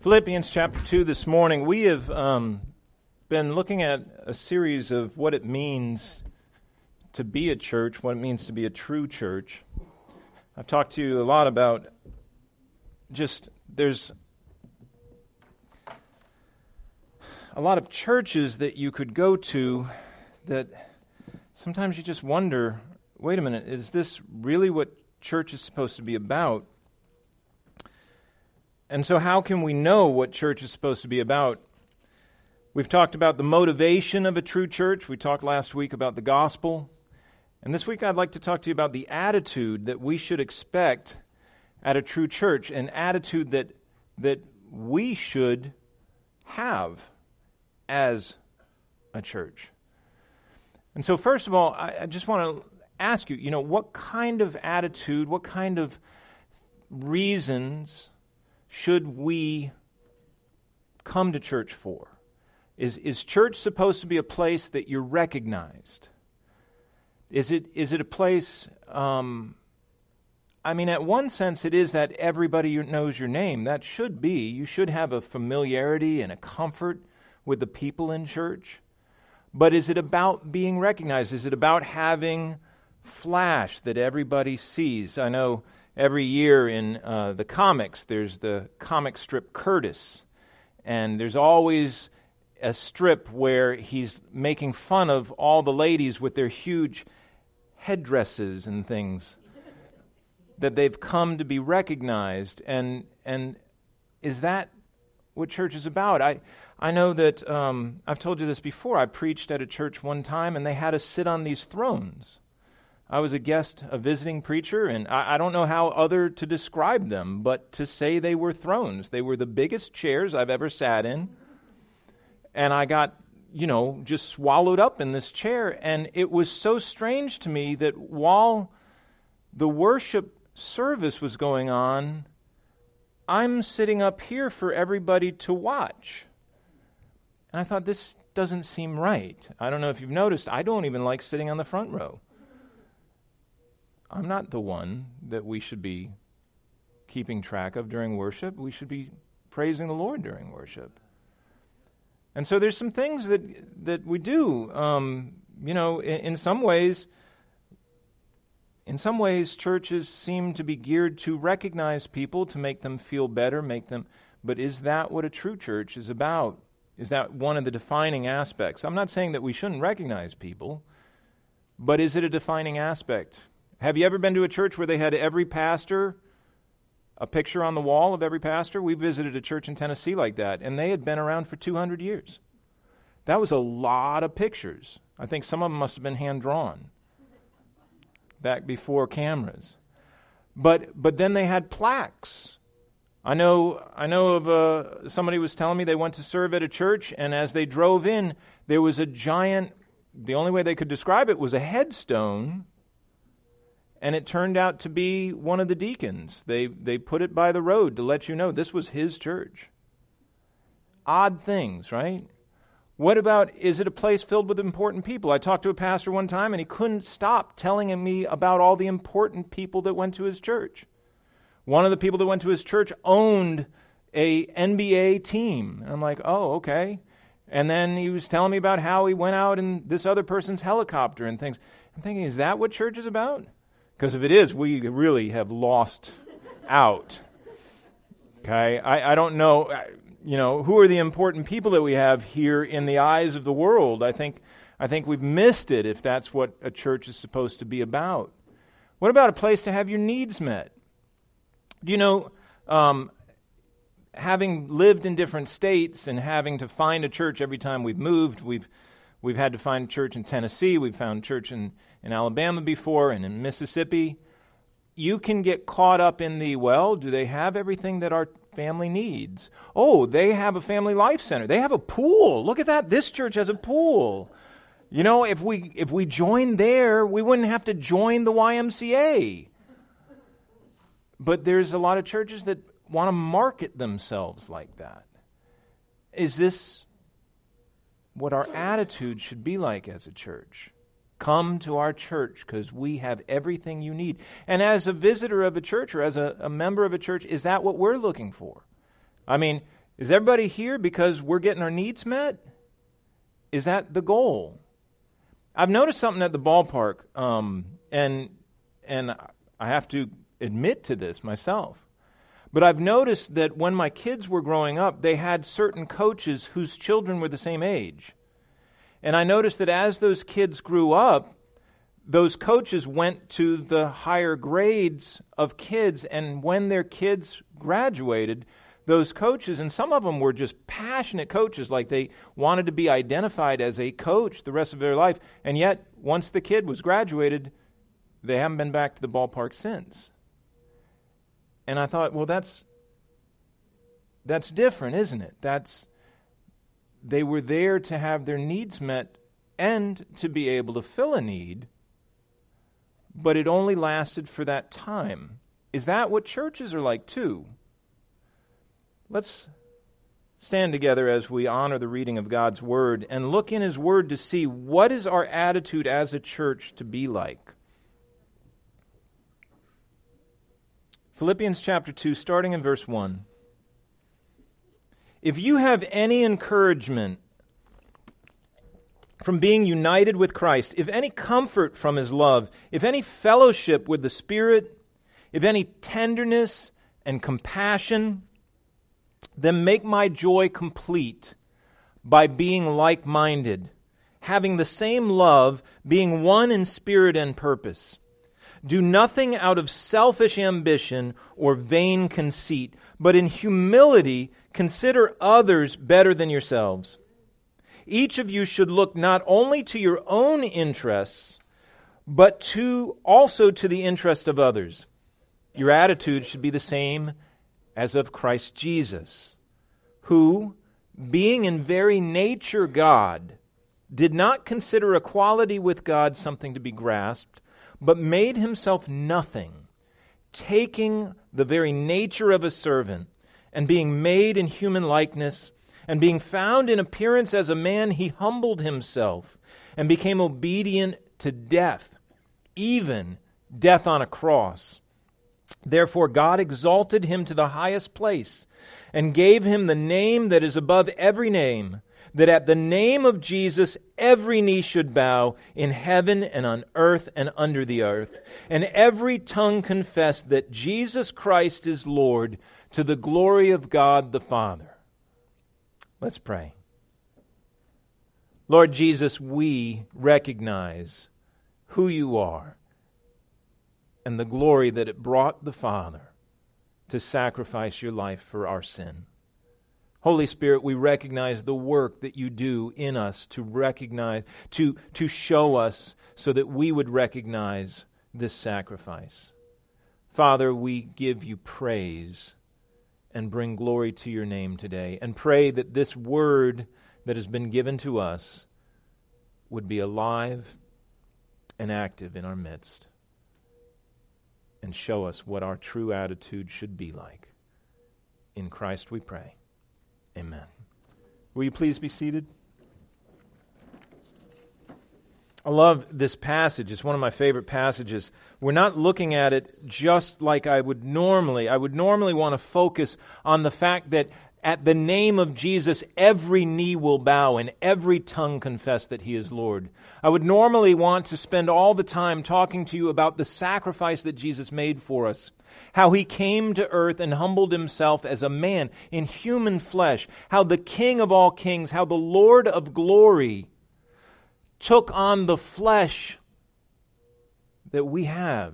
Philippians chapter 2 this morning. We have been looking at a series of what it means to be a church, what it means to be a true church. I've talked to you a lot about there's a lot of churches that you could go to that sometimes you just wonder, wait a minute, is this really what church is supposed to be about? And so how can we know what church is supposed to be about? We've talked about the motivation of a true church. We talked last week about the gospel. And this week I'd like to talk to you about the attitude that we should expect at a true church, an attitude that we should have as a church. And so first of all, I just want to ask you, what kind of attitude, what kind of reasons should we come to church for? Is church supposed to be a place that you're recognized? Is it a place, at one sense it is that everybody knows your name. That should be. You should have a familiarity and a comfort with the people in church. But is it about being recognized? Is it about having flash that everybody sees? I know every year in the comics, there's the comic strip Curtis, and there's always a strip where he's making fun of all the ladies with their huge headdresses and things, that they've come to be recognized. And is that what church is about? I know that, I've told you this before, I preached at a church one time, and they had us sit on these thrones. I was a guest, a visiting preacher, and I don't know how other to describe them, but to say they were thrones. They were the biggest chairs I've ever sat in, and I got, just swallowed up in this chair, and it was so strange to me that while the worship service was going on, I'm sitting up here for everybody to watch. And I thought, this doesn't seem right. I don't know if you've noticed, I don't even like sitting on the front row. I'm not the one that we should be keeping track of during worship. We should be praising the Lord during worship. And so there's some things that we do. In some ways, churches seem to be geared to recognize people, to make them feel better, but is that what a true church is about? Is that one of the defining aspects? I'm not saying that we shouldn't recognize people, but is it a defining aspect? Have you ever been to a church where they had every pastor, a picture on the wall of every pastor? We visited a church in Tennessee like that, and they had been around for 200 years. That was a lot of pictures. I think some of them must have been hand-drawn back before cameras. But then they had plaques. I know of somebody was telling me they went to serve at a church, and as they drove in, there was a giant, the only way they could describe it was a headstone. And it turned out to be one of the deacons. They put it by the road to let you know this was his church. Odd things, right? What about, is it a place filled with important people? I talked to a pastor one time, and he couldn't stop telling me about all the important people that went to his church. One of the people that went to his church owned a NBA team. And I'm like, oh, okay. And then he was telling me about how he went out in this other person's helicopter and things. I'm thinking, is that what church is about? Because if it is, we really have lost out. Okay, I don't know, who are the important people that we have here in the eyes of the world? I think we've missed it if that's what a church is supposed to be about. What about a place to have your needs met? Do you know, having lived in different states and having to find a church every time we've moved, we've had to find a church in Tennessee, we've found church in Alabama before, and in Mississippi. You can get caught up in do they have everything that our family needs? Oh, they have a family life center. They have a pool. Look at that. This church has a pool. If we joined there, we wouldn't have to join the YMCA. But there's a lot of churches that want to market themselves like that. Is this what our attitude should be like as a church? Come to our church because we have everything you need. And as a visitor of a church or as a member of a church, is that what we're looking for? I mean, Is everybody here because we're getting our needs met? Is that the goal? I've noticed something at the ballpark, and I have to admit to this myself. But I've noticed that when my kids were growing up, they had certain coaches whose children were the same age. And I noticed that as those kids grew up, those coaches went to the higher grades of kids, and when their kids graduated, those coaches, and some of them were just passionate coaches, like they wanted to be identified as a coach the rest of their life, and yet once the kid was graduated, they haven't been back to the ballpark since. And I thought, well, that's different, isn't it? They were there to have their needs met and to be able to fill a need, but it only lasted for that time. Is that what churches are like too? Let's stand together as we honor the reading of God's Word and look in His Word to see what is our attitude as a church to be like. Philippians chapter 2, starting in verse 1. If you have any encouragement from being united with Christ, if any comfort from His love, if any fellowship with the Spirit, if any tenderness and compassion, then make my joy complete by being like-minded, having the same love, being one in spirit and purpose. Do nothing out of selfish ambition or vain conceit, but in humility consider others better than yourselves. Each of you should look not only to your own interests, but also to the interest of others. Your attitude should be the same as of Christ Jesus, who, being in very nature God, did not consider equality with God something to be grasped, but made Himself nothing, taking the very nature of a servant, and being made in human likeness, and being found in appearance as a man, He humbled Himself, and became obedient to death, even death on a cross. Therefore God exalted Him to the highest place, and gave Him the name that is above every name, that at the name of Jesus every knee should bow in heaven and on earth and under the earth, and every tongue confess that Jesus Christ is Lord, to the glory of God the Father. Let's pray. Lord Jesus, we recognize who You are and the glory that it brought the Father to sacrifice Your life for our sin. Holy Spirit, we recognize the work that You do in us to recognize, to show us so that we would recognize this sacrifice. Father, we give You praise and bring glory to Your name today, and pray that this word that has been given to us would be alive and active in our midst, and show us what our true attitude should be like. In Christ we pray. Amen. Will you please be seated? I love this passage. It's one of my favorite passages. We're not looking at it just like I would normally. I would normally want to focus on the fact that at the name of Jesus, every knee will bow and every tongue confess that He is Lord. I would normally want to spend all the time talking to you about the sacrifice that Jesus made for us, how He came to earth and humbled Himself as a man in human flesh, how the King of all kings, how the Lord of glory took on the flesh that we have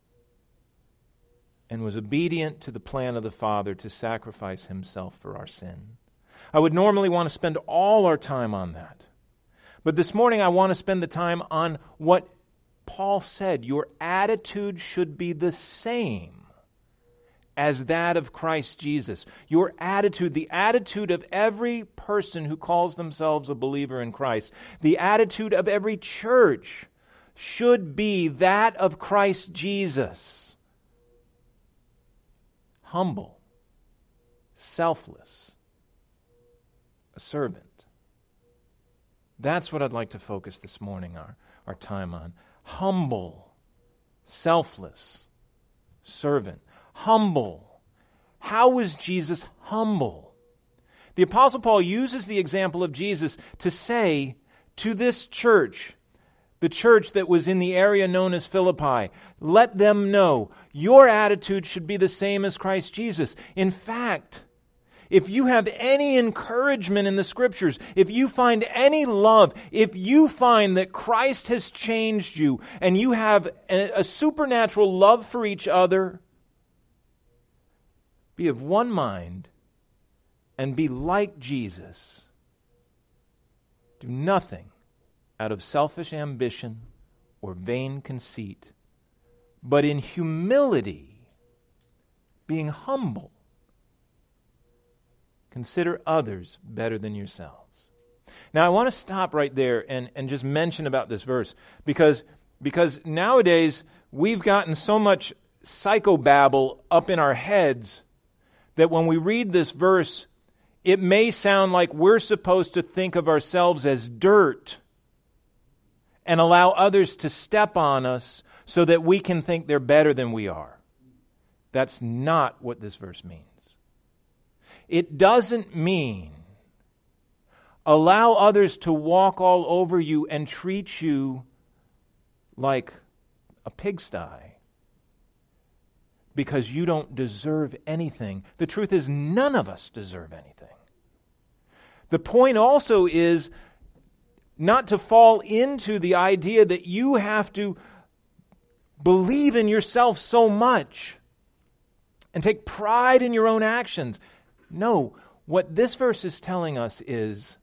and was obedient to the plan of the Father to sacrifice Himself for our sin. I would normally want to spend all our time on that. But this morning I want to spend the time on what Paul said. Your attitude should be the same as that of Christ Jesus. Your attitude, the attitude of every person who calls themselves a believer in Christ, the attitude of every church should be that of Christ Jesus. Humble, selfless, a servant. That's what I'd like to focus this morning, our time on. Humble, selfless, servant. Humble. How was Jesus humble? The Apostle Paul uses the example of Jesus to say to this church, the church that was in the area known as Philippi, let them know your attitude should be the same as Christ Jesus. In fact, if you have any encouragement in the Scriptures, if you find any love, if you find that Christ has changed you and you have a supernatural love for each other, be of one mind and be like Jesus. Do nothing out of selfish ambition or vain conceit, but in humility, being humble, consider others better than yourselves. Now, I want to stop right there and just mention about this verse, because nowadays we've gotten so much psychobabble up in our heads that when we read this verse, it may sound like we're supposed to think of ourselves as dirt and allow others to step on us so that we can think they're better than we are. That's not what this verse means. It doesn't mean allow others to walk all over you and treat you like a pigsty because you don't deserve anything. The truth is, none of us deserve anything. The point also is not to fall into the idea that you have to believe in yourself so much and take pride in your own actions. No, what this verse is telling us is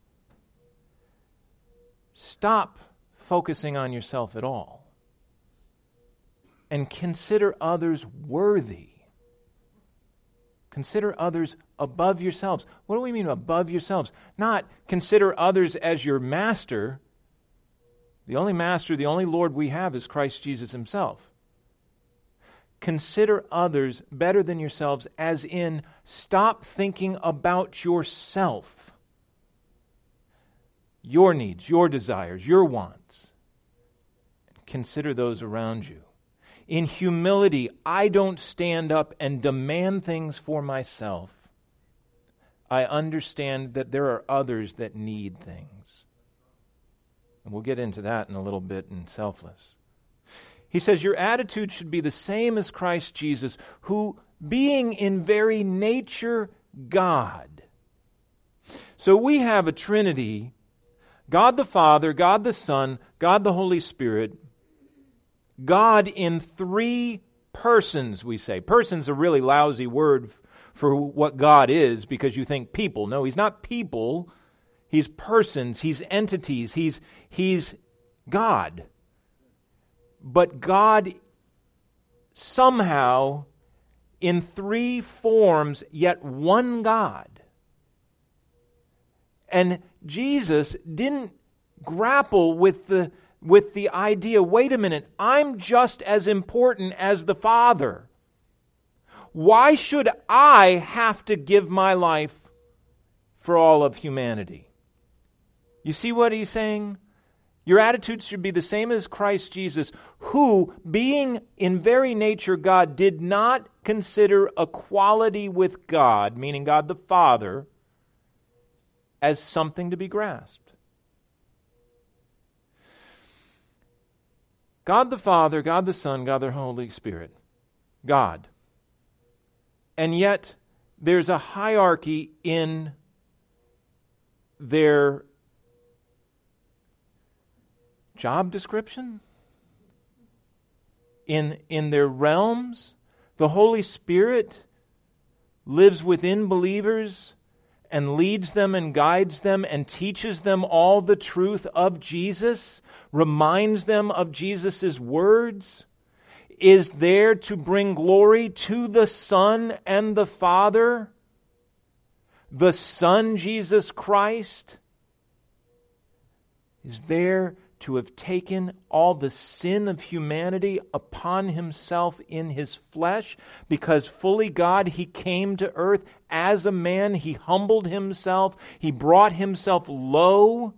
stop focusing on yourself at all and consider others worthy. Consider others above yourselves. What do we mean above yourselves? Not consider others as your master. The only master, the only Lord we have is Christ Jesus himself. Consider others better than yourselves, as in stop thinking about yourself, your needs, your desires, your wants. Consider those around you. In humility, I don't stand up and demand things for myself. I understand that there are others that need things. And we'll get into that in a little bit in Selfless. He says, your attitude should be the same as Christ Jesus, who, being in very nature God. So we have a Trinity, God the Father, God the Son, God the Holy Spirit, God in three persons, we say. Person's a really lousy word for what God is, because you think people. No, he's not people. He's persons. He's entities. He's God. But God somehow in three forms, yet one God. And Jesus didn't grapple with the idea, wait a minute, I'm just as important as the Father. Why should I have to give my life for all of humanity? You see what he's saying? Your attitudes should be the same as Christ Jesus, who, being in very nature God, did not consider equality with God, meaning God the Father, as something to be grasped. God the Father, God the Son, God the Holy Spirit. God. And yet, there's a hierarchy in their job description, in their realms. The Holy Spirit lives within believers and leads them and guides them and teaches them all the truth of Jesus, reminds them of Jesus' words, is there to bring glory to the Son and the Father, the Son, Jesus Christ, is there to have taken all the sin of humanity upon himself in his flesh, because fully God, he came to earth as a man. He humbled himself. He brought himself low,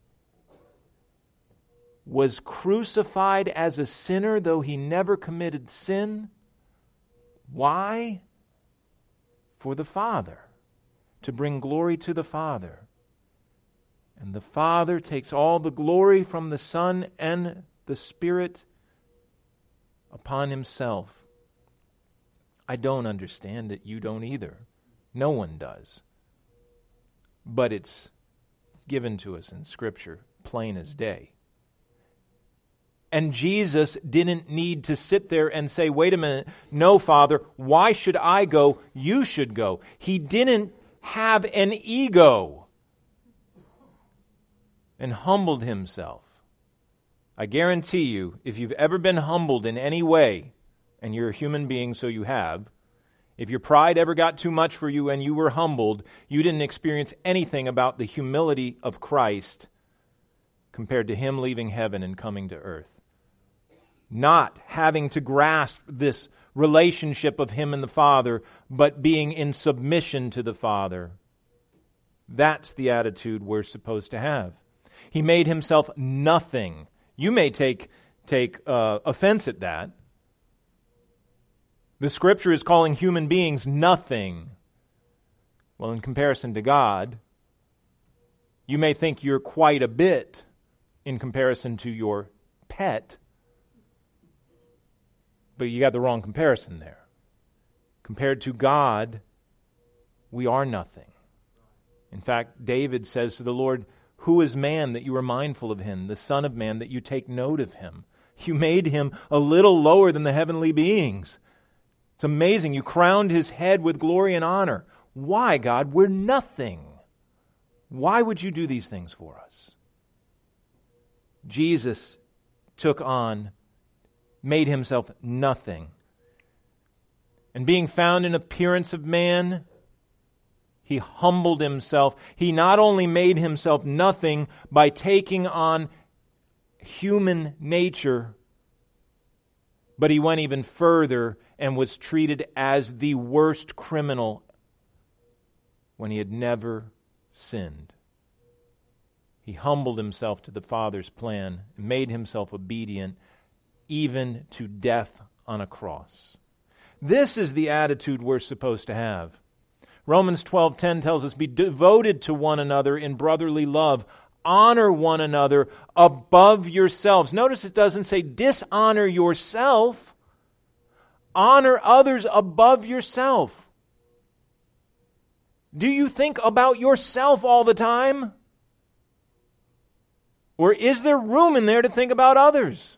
was crucified as a sinner, though he never committed sin. Why? For the Father. to bring glory to the Father. And the Father takes all the glory from the Son and the Spirit upon Himself. I don't understand it. You don't either. No one does. But it's given to us in Scripture, plain as day. And Jesus didn't need to sit there and say, wait a minute, no, Father, why should I go? You should go. He didn't have an ego and humbled Himself. I guarantee you, if you've ever been humbled in any way, and you're a human being, so you have, if your pride ever got too much for you and you were humbled, you didn't experience anything about the humility of Christ compared to Him leaving heaven and coming to earth. Not having to grasp this relationship of Him and the Father, but being in submission to the Father. That's the attitude we're supposed to have. He made Himself nothing. You may take offense at that. The Scripture is calling human beings nothing. Well, in comparison to God, you may think you're quite a bit in comparison to your pet, but you got the wrong comparison there. Compared to God, we are nothing. In fact, David says to the Lord, who is man that you are mindful of him, the Son of Man that you take note of him? You made him a little lower than the heavenly beings. It's amazing. You crowned his head with glory and honor. Why, God? We're nothing. Why would you do these things for us? Jesus made Himself nothing. And being found in appearance of man, He humbled Himself. He not only made Himself nothing by taking on human nature, but He went even further and was treated as the worst criminal when He had never sinned. He humbled Himself to the Father's plan and made Himself obedient even to death on a cross. This is the attitude we're supposed to have. Romans 12:10 tells us, be devoted to one another in brotherly love. Honor one another above yourselves. Notice it doesn't say dishonor yourself. Honor others above yourself. Do you think about yourself all the time? Or is there room in there to think about others?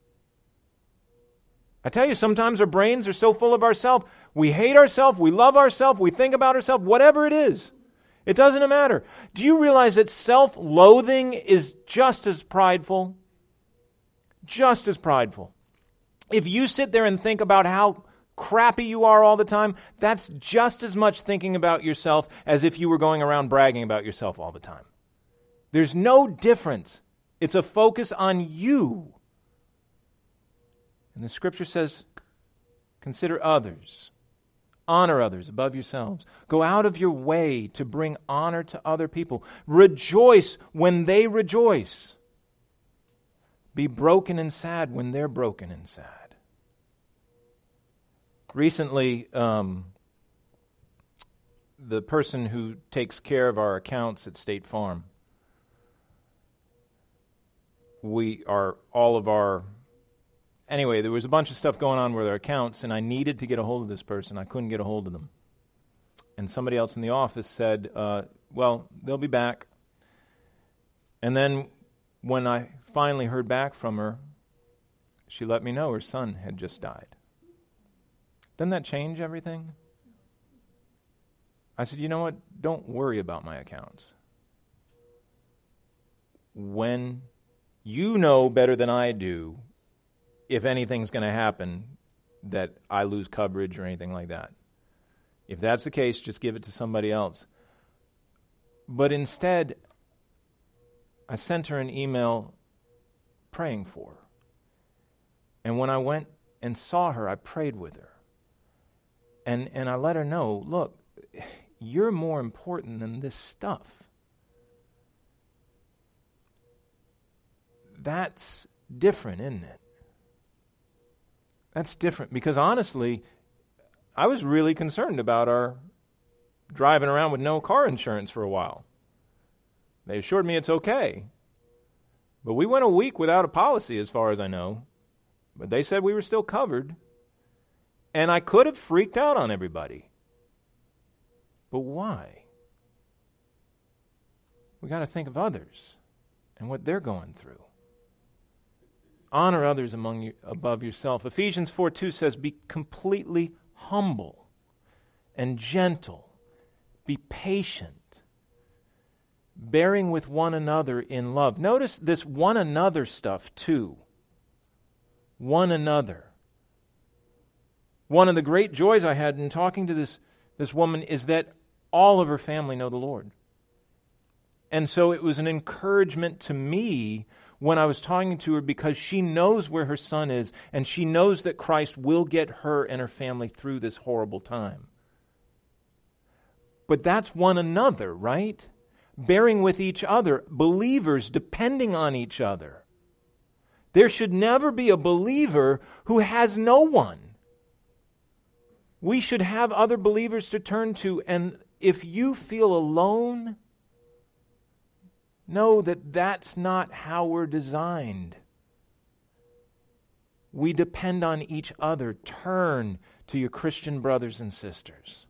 I tell you, sometimes our brains are so full of ourselves. We hate ourselves, we love ourselves, we think about ourselves, whatever it is. It doesn't matter. Do you realize that self-loathing is just as prideful? Just as prideful. If you sit there and think about how crappy you are all the time, that's just as much thinking about yourself as if you were going around bragging about yourself all the time. There's no difference. It's a focus on you. And the Scripture says, consider others. Honor others above yourselves. Go out of your way to bring honor to other people. Rejoice when they rejoice. Be broken and sad when they're broken and sad. Recently, the person who takes care of our accounts at State Farm, anyway, there was a bunch of stuff going on with our accounts, and I needed to get a hold of this person. I couldn't get a hold of them. And somebody else in the office said, well, they'll be back. And then when I finally heard back from her, she let me know her son had just died. Doesn't that change everything? I said, you know what? Don't worry about my accounts. When you know better than I do if anything's going to happen that I lose coverage or anything like that. If that's the case, just give it to somebody else. But instead, I sent her an email praying for her. And when I went and saw her, I prayed with her. And I let her know, look, you're more important than this stuff. That's different, isn't it? That's different because honestly, I was really concerned about our driving around with no car insurance for a while. They assured me it's okay. But we went a week without a policy, as far as I know. But they said we were still covered. And I could have freaked out on everybody. But why? We got to think of others and what they're going through. Honor others among you above yourself. Ephesians 4:2 says, be completely humble and gentle. Be patient, bearing with one another in love. Notice this one another stuff too. One another. One of the great joys I had in talking to this woman is that all of her family know the Lord. And so it was an encouragement to me when I was talking to her, because she knows where her son is and she knows that Christ will get her and her family through this horrible time. But that's one another, right? Bearing with each other, believers depending on each other. There should never be a believer who has no one. We should have other believers to turn to, and if you feel alone, know that that's not how we're designed. We depend on each other. Turn to your Christian brothers and sisters.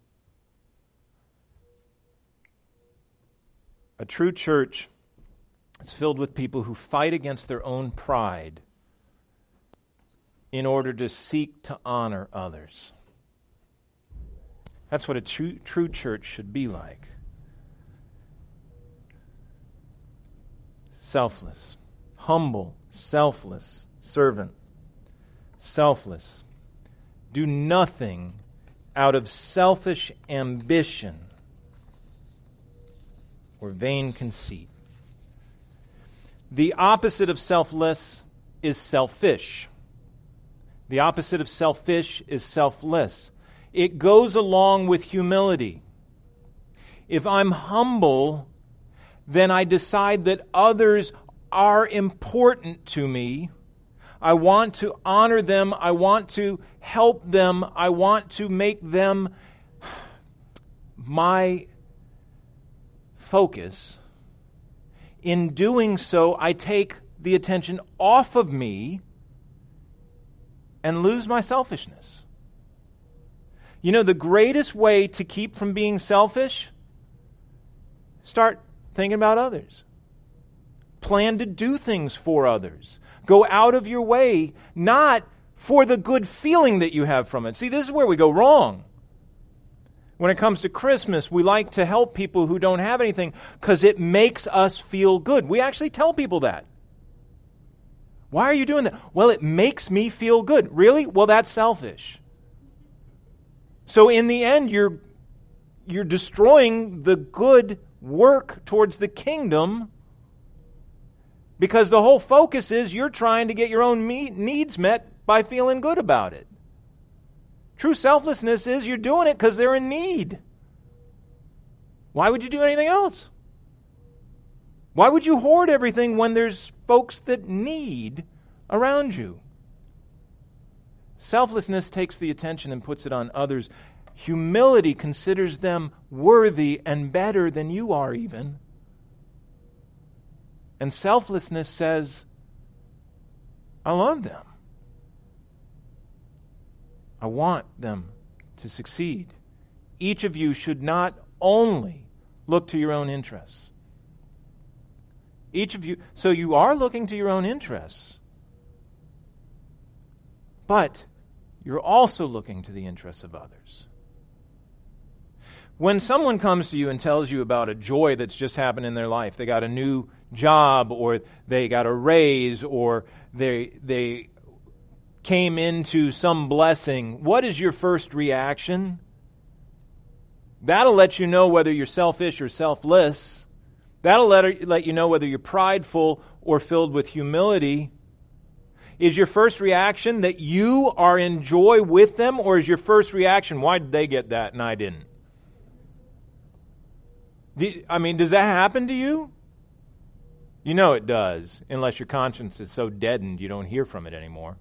A true church is filled with people who fight against their own pride in order to seek to honor others. That's what a true church should be like. Selfless, humble, selfless, servant, selfless. Do nothing out of selfish ambition or vain conceit. The opposite of selfless is selfish. The opposite of selfish is selfless. It goes along with humility. If I'm humble, then I decide that others are important to me. I want to honor them. I want to help them. I want to make them my focus. In doing so, I take the attention off of me and lose my selfishness. You know, the greatest way to keep from being selfish, start thinking about others. Plan to do things for others. Go out of your way, not for the good feeling that you have from it. See, this is where we go wrong. When it comes to Christmas, we like to help people who don't have anything because it makes us feel good. We actually tell people that. Why are you doing that? Well, it makes me feel good. Really? Well, that's selfish. So in the end, you're destroying the good work towards the kingdom, because the whole focus is you're trying to get your own needs met by feeling good about it. True selflessness is you're doing it because they're in need. Why would you do anything else? Why would you hoard everything when there's folks that need around you? Selflessness takes the attention and puts it on others. Humility considers them worthy and better than you are even. And selflessness says, I love them. I want them to succeed. Each of you should not only look to your own interests. Each of you, so you are looking to your own interests, but you're also looking to the interests of others. When someone comes to you and tells you about a joy that's just happened in their life, they got a new job, or they got a raise, or they came into some blessing, what is your first reaction? That'll let you know whether you're selfish or selfless. That'll let you know whether you're prideful or filled with humility. Is your first reaction that you are in joy with them, or is your first reaction, why did they get that and I didn't? I mean, does that happen to you? You know it does, unless your conscience is so deadened you don't hear from it anymore.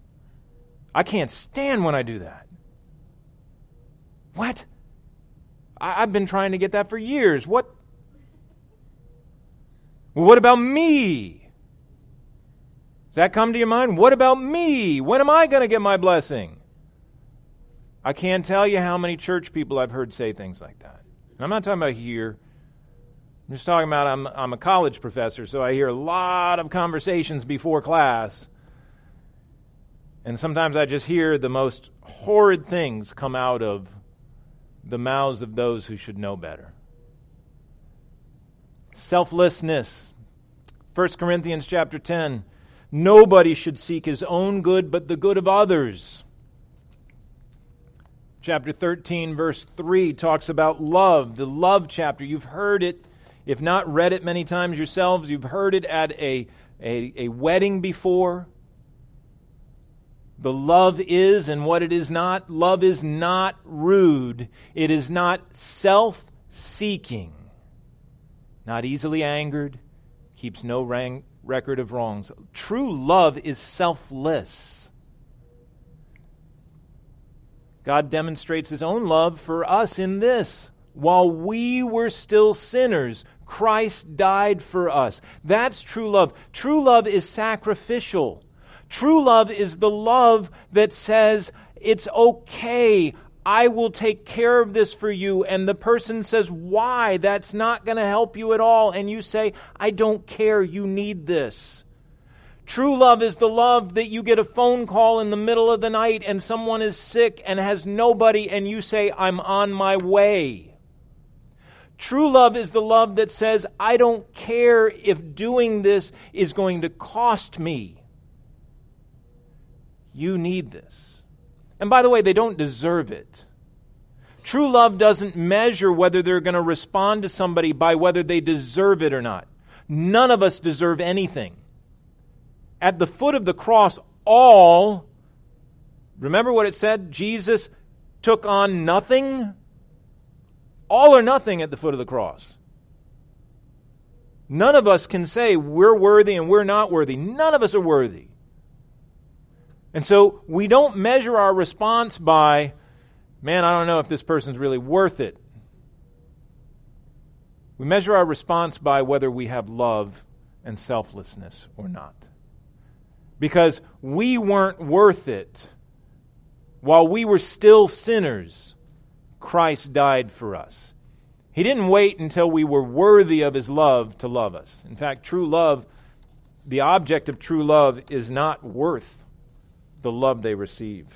I can't stand when I do that. What? I've been trying to get that for years. What about me? Does that come to your mind? What about me? When am I going to get my blessing? I can't tell you how many church people I've heard say things like that. And I'm not talking about here. I'm just talking about I'm a college professor, so I hear a lot of conversations before class. And sometimes I just hear the most horrid things come out of the mouths of those who should know better. Selflessness. 1 Corinthians chapter 10. Nobody should seek his own good, but the good of others. Chapter 13, verse 3 talks about love, the love chapter. You've heard it, if not read it many times yourselves. You've heard it at a wedding before. The love is and what it is not. Love is not rude. It is not self-seeking. Not easily angered. Keeps no record of wrongs. True love is selfless. God demonstrates His own love for us in this. While we were still sinners, Christ died for us. That's true love. True love is sacrificial. True love is the love that says, it's okay, I will take care of this for you. And the person says, why? That's not going to help you at all. And you say, I don't care, you need this. True love is the love that you get a phone call in the middle of the night and someone is sick and has nobody and you say, I'm on my way. True love is the love that says, I don't care if doing this is going to cost me. You need this. And by the way, they don't deserve it. True love doesn't measure whether they're going to respond to somebody by whether they deserve it or not. None of us deserve anything. At the foot of the cross, remember what it said? Jesus took on nothing. All or nothing at the foot of the cross. None of us can say we're worthy and we're not worthy. None of us are worthy. And so we don't measure our response by, man, I don't know if this person's really worth it. We measure our response by whether we have love and selflessness or not. Because we weren't worth it. While we were still sinners, Christ died for us. He didn't wait until we were worthy of His love to love us. In fact, true love, the object of true love is not worth the love they receive.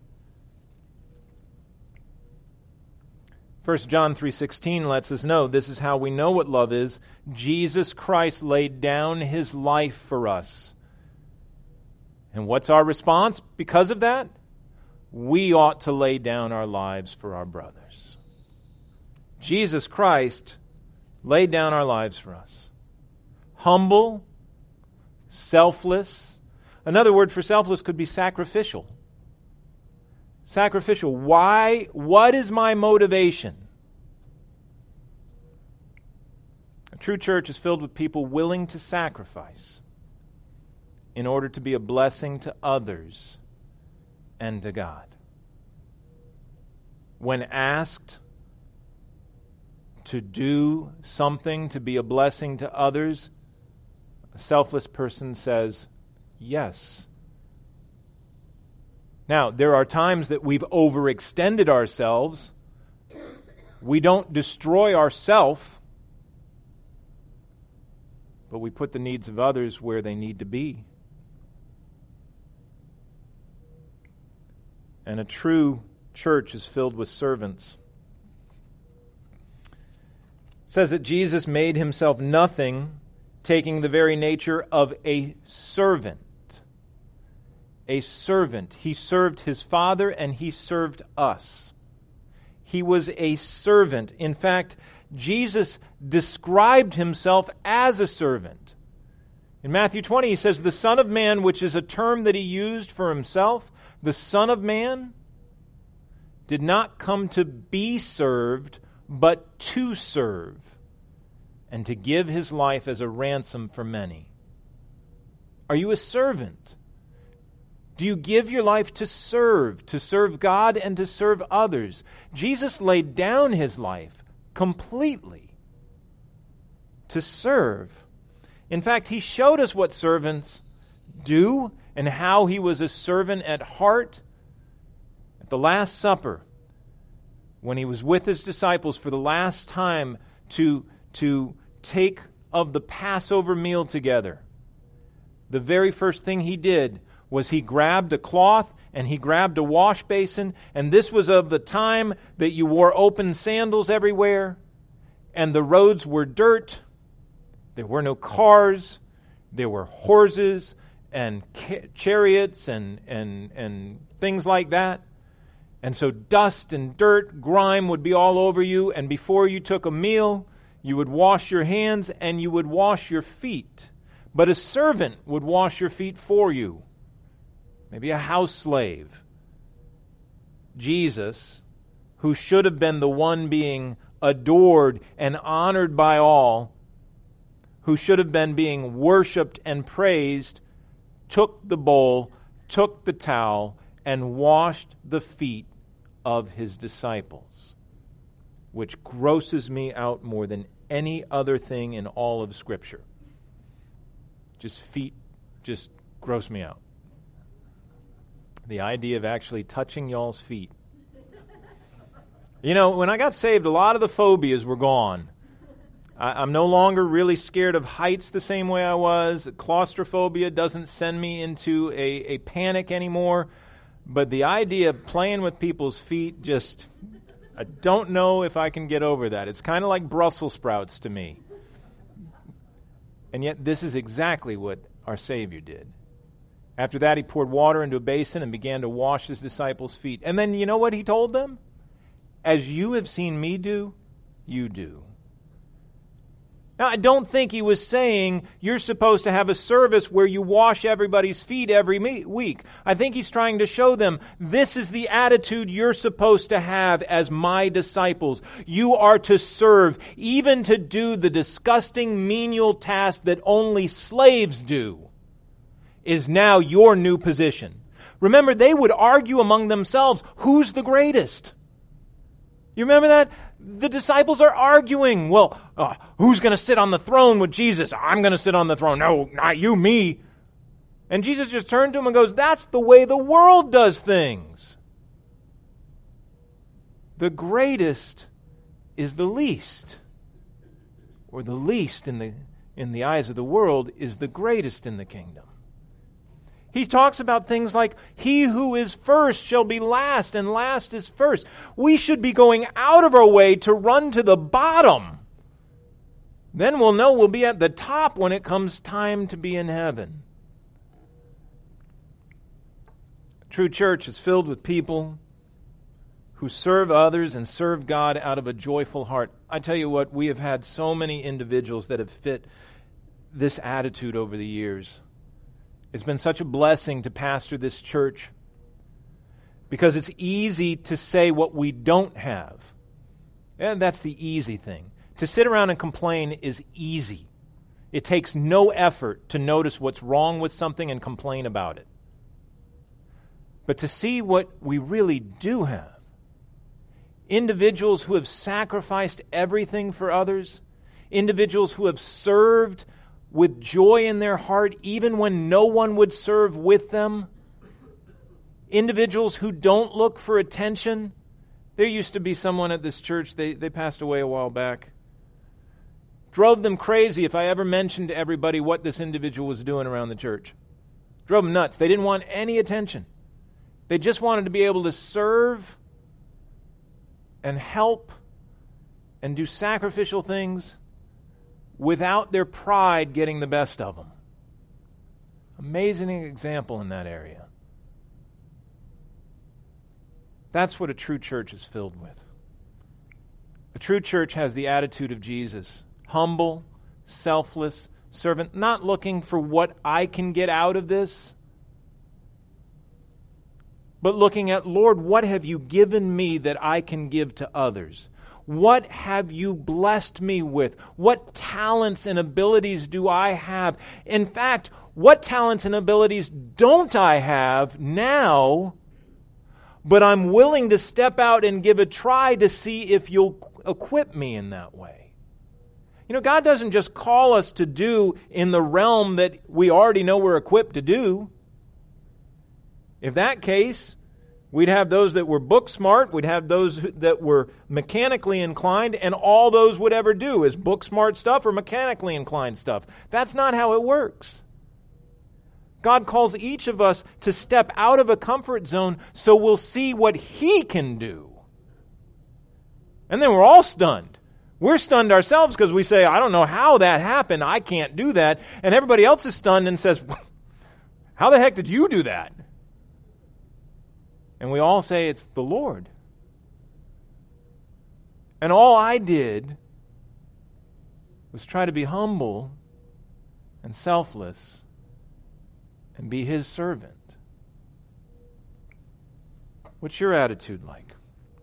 1 John 3:16 lets us know this is how we know what love is. Jesus Christ laid down His life for us. And what's our response because of that? We ought to lay down our lives for our brothers. Jesus Christ laid down our lives for us. Humble, selfless. Another word for selfless could be sacrificial. Sacrificial. Why? What is my motivation? A true church is filled with people willing to sacrifice in order to be a blessing to others and to God. When asked to do something to be a blessing to others, a selfless person says, yes. Now, there are times that we've overextended ourselves. We don't destroy ourselves, but we put the needs of others where they need to be. And a true church is filled with servants. It says that Jesus made Himself nothing, taking the very nature of a servant. A servant. He served His Father and He served us. He was a servant. In fact, Jesus described Himself as a servant. In Matthew 20, He says, the Son of Man, which is a term that He used for Himself, the Son of Man did not come to be served, but to serve, and to give His life as a ransom for many. Are you a servant? Do you give your life to serve God and to serve others? Jesus laid down his life completely to serve. In fact, he showed us what servants do and how he was a servant at heart at the Last Supper, when he was with his disciples for the last time to take of the Passover meal together. The very first thing he did was he grabbed a cloth and he grabbed a wash basin, and this was of the time that you wore open sandals everywhere, and the roads were dirt. There were no cars. There were horses and chariots and things like that. And so dust and dirt, grime would be all over you, and before you took a meal, you would wash your hands and you would wash your feet. But a servant would wash your feet for you. Maybe a house slave. Jesus, who should have been the one being adored and honored by all, who should have been being worshipped and praised, took the bowl, took the towel, and washed the feet of his disciples, which grosses me out more than any other thing in all of Scripture. Feet just gross me out. The idea of actually touching y'all's feet. You know, when I got saved, a lot of the phobias were gone. I'm no longer really scared of heights the same way I was. Claustrophobia doesn't send me into a panic anymore. But the idea of playing with people's feet, I don't know if I can get over that. It's kind of like Brussels sprouts to me. And yet this is exactly what our Savior did. After that, he poured water into a basin and began to wash his disciples' feet. And then you know what he told them? As you have seen me do, you do. Now, I don't think he was saying you're supposed to have a service where you wash everybody's feet every week. I think he's trying to show them this is the attitude you're supposed to have as my disciples. You are to serve, even to do the disgusting menial task that only slaves do, is now your new position. Remember, they would argue among themselves, who's the greatest? You remember that? The disciples are arguing. Well, who's going to sit on the throne with Jesus? I'm going to sit on the throne. No, not you, me. And Jesus just turned to him and goes, that's the way the world does things. The greatest is the least. Or the least in the eyes of the world is the greatest in the kingdom. He talks about things like, he who is first shall be last, and last is first. We should be going out of our way to run to the bottom. Then we'll know we'll be at the top when it comes time to be in heaven. A true church is filled with people who serve others and serve God out of a joyful heart. I tell you what, we have had so many individuals that have fit this attitude over the years. It's been such a blessing to pastor this church because it's easy to say what we don't have. And that's the easy thing. To sit around and complain is easy. It takes no effort to notice what's wrong with something and complain about it. But to see what we really do have, individuals who have sacrificed everything for others, individuals who have served with joy in their heart, even when no one would serve with them. Individuals who don't look for attention. There used to be someone at this church, they passed away a while back. Drove them crazy if I ever mentioned to everybody what this individual was doing around the church. Drove them nuts. They didn't want any attention. They just wanted to be able to serve and help and do sacrificial things without their pride getting the best of them. Amazing example in that area. That's what a true church is filled with. A true church has the attitude of Jesus. Humble, selfless, servant, not looking for what I can get out of this, but looking at, Lord, what have you given me that I can give to others? What have you blessed me with? What talents and abilities do I have? In fact, what talents and abilities don't I have now, but I'm willing to step out and give a try to see if you'll equip me in that way? You know, God doesn't just call us to do in the realm that we already know we're equipped to do. If that case, we'd have those that were book smart, we'd have those that were mechanically inclined, and all those would ever do is book smart stuff or mechanically inclined stuff. That's not how it works. God calls each of us to step out of a comfort zone so we'll see what He can do. And then we're all stunned. We're stunned ourselves because we say, I don't know how that happened. I can't do that. And everybody else is stunned and says, how the heck did you do that? And we all say it's the Lord. And all I did was try to be humble and selfless and be His servant. What's your attitude like?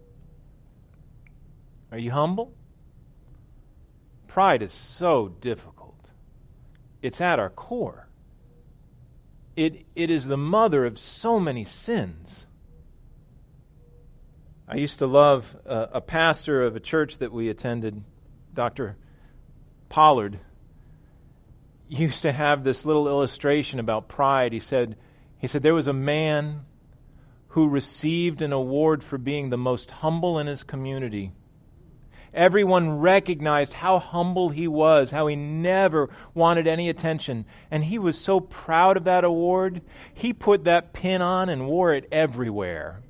Are you humble? Pride is so difficult. It's at our core. It is the mother of so many sins. I used to love a pastor of a church that we attended, Dr. Pollard. He used to have this little illustration about pride. He said there was a man who received an award for being the most humble in his community. Everyone recognized how humble he was, how he never wanted any attention. And he was so proud of that award, he put that pin on and wore it everywhere.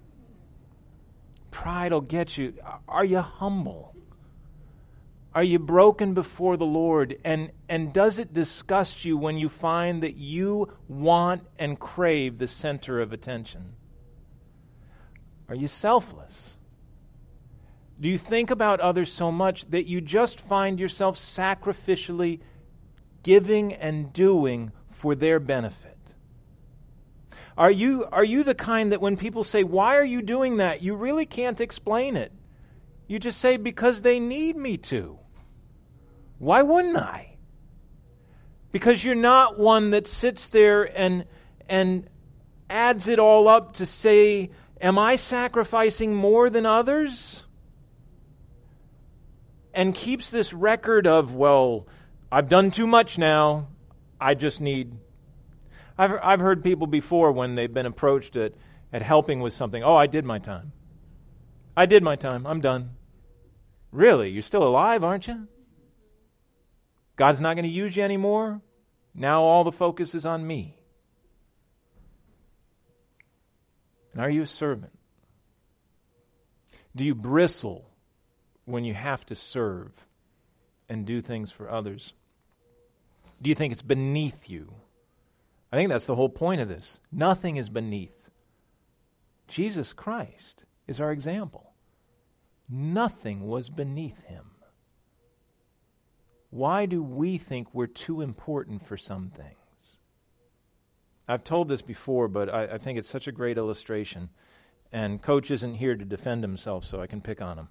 Pride will get you. Are you humble? Are you broken before the Lord? And does it disgust you when you find that you want and crave the center of attention? Are you selfless? Do you think about others so much that you just find yourself sacrificially giving and doing for their benefit? Are you the kind that when people say, why are you doing that? You really can't explain it. You just say, because they need me to. Why wouldn't I? Because you're not one that sits there and adds it all up to say, am I sacrificing more than others? And keeps this record of, well, I've done too much now. I just need... I've heard people before when they've been approached at helping with something, oh, I did my time. I did my time. I'm done. Really? You're still alive, aren't you? God's not going to use you anymore? Now all the focus is on me. And are you a servant? Do you bristle when you have to serve and do things for others? Do you think it's beneath you? I think that's the whole point of this. Nothing is beneath. Jesus Christ is our example. Nothing was beneath Him. Why do we think we're too important for some things? I've told this before, but I think it's such a great illustration. And Coach isn't here to defend himself, so I can pick on him.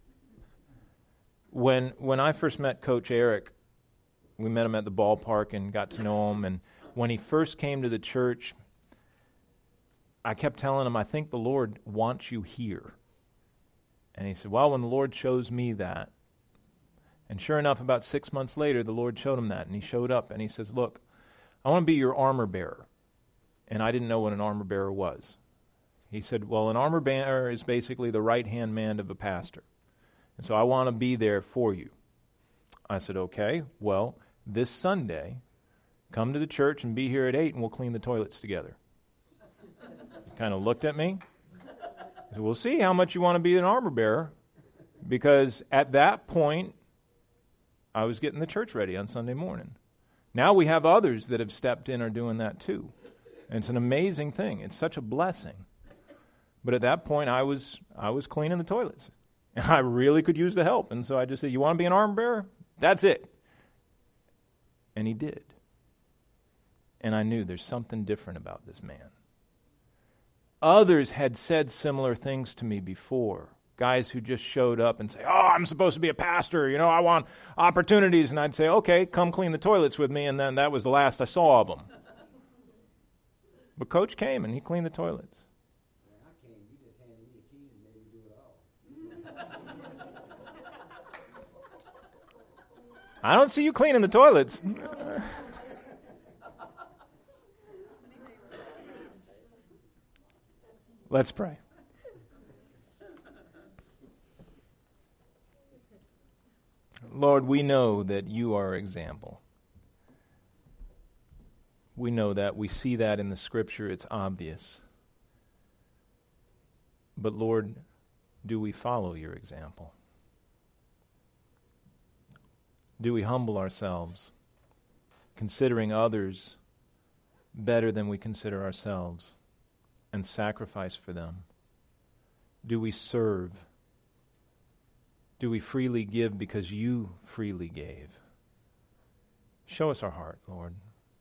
When I first met Coach Eric, we met him at the ballpark and got to know him. And when he first came to the church, I kept telling him, I think the Lord wants you here. And he said, well, when the Lord shows me that. And sure enough, about 6 months later, the Lord showed him that. And he showed up and he says, look, I want to be your armor bearer. And I didn't know what an armor bearer was. He said, well, an armor bearer is basically the right-hand man of a pastor. And so I want to be there for you. I said, okay, well, this Sunday, come to the church and be here at 8 and we'll clean the toilets together. He kind of looked at me. I said, we'll see how much you want to be an armor bearer. Because at that point, I was getting the church ready on Sunday morning. Now we have others that have stepped in or doing that too. And it's an amazing thing. It's such a blessing. But at that point, I was cleaning the toilets. And I really could use the help. And so I just said, you want to be an armor bearer? That's it. And he did. And I knew there's something different about this man. Others had said similar things to me before. Guys who just showed up and say, oh, I'm supposed to be a pastor, I want opportunities. And I'd say, okay, come clean the toilets with me. And then that was the last I saw of them. But Coach came and he cleaned the toilets. When I came, you just handed me the keys and made me do it all. I don't see you cleaning the toilets. Let's pray. Lord, we know that you are our example. We know that. We see that in the Scripture. It's obvious. But Lord, do we follow your example? Do we humble ourselves, considering others better than we consider ourselves, and sacrifice for them? Do we serve? Do we freely give because you freely gave? Show us our heart, Lord.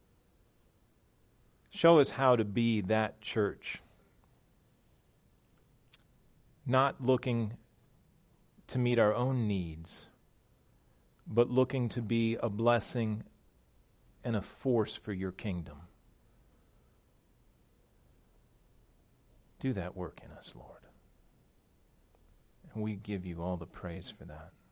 Show us how to be that church, not looking to meet our own needs, but looking to be a blessing and a force for your kingdom. Do that work in us, Lord. And we give you all the praise for that.